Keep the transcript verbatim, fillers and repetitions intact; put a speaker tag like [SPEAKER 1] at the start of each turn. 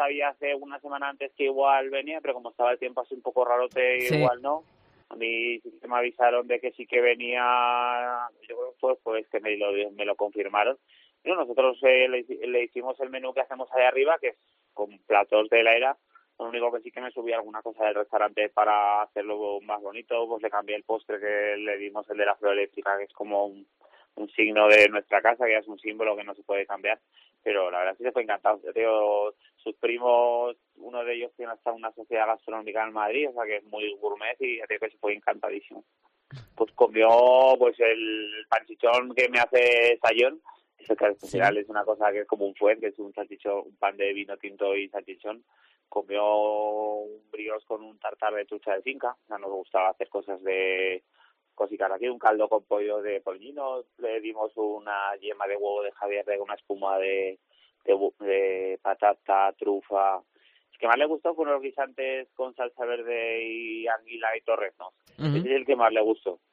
[SPEAKER 1] sabía hace una semana antes que igual venía, pero como estaba el tiempo así un poco rarote,
[SPEAKER 2] Sí.
[SPEAKER 1] igual no. A mí sí que me avisaron de que sí que venía, yo creo que fue pues que me lo, me lo confirmaron. Pero nosotros eh, le, le hicimos el menú que hacemos ahí arriba, que es con platos de la era. Lo único que sí que me subí alguna cosa del restaurante para hacerlo más bonito, pues le cambié el postre que le dimos, el de la flor eléctrica, que es como un, un signo de nuestra casa, que es un símbolo que no se puede cambiar. Pero la verdad sí se fue encantado. Yo digo, sus primos, uno de ellos tiene hasta una sociedad gastronómica en Madrid, o sea que es muy gourmet y ya digo que se fue encantadísimo. Pues comió pues el panchichón que me hace Sayón, eso que al final es una cosa que es como un fuet, que es un salchichón, un pan de vino tinto y salchichón. Comió un brioche con un tartar de trucha de finca, o sea, nos gustaba hacer cosas de cositas aquí, un caldo con pollo de pollino, le dimos una yema de huevo de Javier de una espuma de, de, de patata, trufa. El que más le gustó fueron los guisantes con salsa verde y anguila y torreznos.
[SPEAKER 2] Uh-huh.
[SPEAKER 1] Ese es el que más le gustó.